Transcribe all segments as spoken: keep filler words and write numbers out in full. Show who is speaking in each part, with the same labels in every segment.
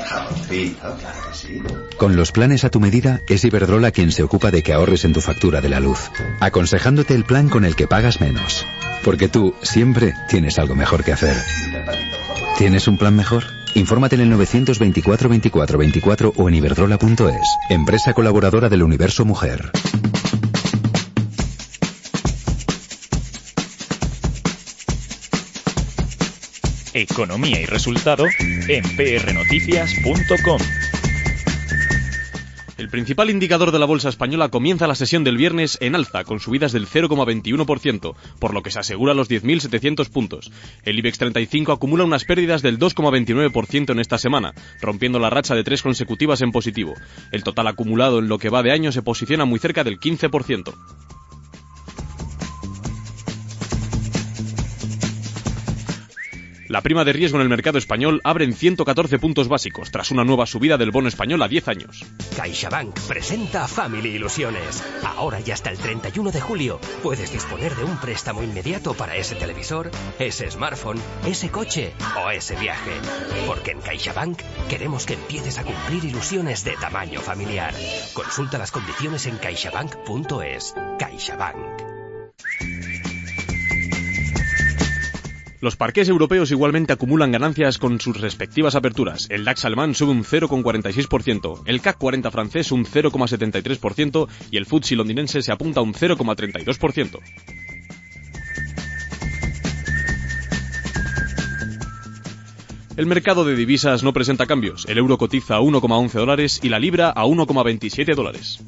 Speaker 1: jaboncito, claro que sí.
Speaker 2: Con los planes a tu medida, es Iberdrola quien se ocupa de que ahorres en tu factura de la luz, aconsejándote el plan con el que pagas menos. Porque tú siempre tienes algo mejor que hacer. ¿Tienes un plan mejor? Infórmate en el novecientos veinticuatro veinticuatro veinticuatro o en iberdrola punto es, empresa colaboradora del Universo Mujer.
Speaker 3: Economía y resultado en p r noticias punto com.
Speaker 4: El principal indicador de la bolsa española comienza la sesión del viernes en alza, con subidas del cero coma veintiuno por ciento, por lo que se asegura los diez mil setecientos puntos. El IBEX treinta y cinco acumula unas pérdidas del dos coma veintinueve por ciento en esta semana, rompiendo la racha de tres consecutivas en positivo. El total acumulado en lo que va de año se posiciona muy cerca del quince por ciento. La prima de riesgo en el mercado español abre en ciento catorce puntos básicos, tras una nueva subida del bono español a diez años.
Speaker 5: CaixaBank presenta Family Ilusiones. Ahora y hasta el treinta y uno de julio puedes disponer de un préstamo inmediato para ese televisor, ese smartphone, ese coche o ese viaje. Porque en CaixaBank queremos que empieces a cumplir ilusiones de tamaño familiar. Consulta las condiciones en caixabank punto es. CaixaBank.
Speaker 4: Los parqués europeos igualmente acumulan ganancias con sus respectivas aperturas. El DAX alemán sube un cero coma cuarenta y seis por ciento, el C A C cuarenta francés un cero coma setenta y tres por ciento y el F T S E londinense se apunta a un cero coma treinta y dos por ciento. El mercado de divisas no presenta cambios. El euro cotiza a uno coma once dólares y la libra a uno coma veintisiete dólares.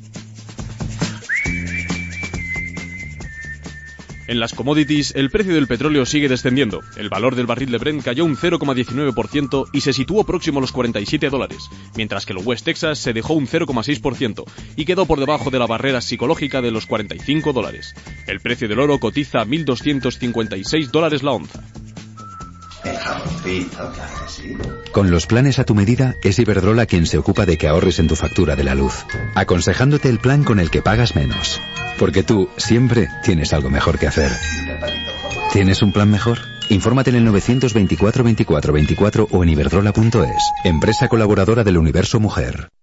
Speaker 4: En las commodities, el precio del petróleo sigue descendiendo. El valor del barril de Brent cayó un cero coma diecinueve por ciento y se situó próximo a los cuarenta y siete dólares, mientras que el West Texas se dejó un cero coma seis por ciento y quedó por debajo de la barrera psicológica de los cuarenta y cinco dólares. El precio del oro cotiza a mil doscientos cincuenta y seis dólares la onza.
Speaker 1: El jaboncito, claro que sí.
Speaker 2: Con los planes a tu medida, es Iberdrola quien se ocupa de que ahorres en tu factura de la luz, aconsejándote el plan con el que pagas menos. Porque tú siempre tienes algo mejor que hacer. ¿Tienes un plan mejor? Infórmate en el novecientos veinticuatro veinticuatro veinticuatro o en iberdrola punto es, empresa colaboradora del Universo Mujer.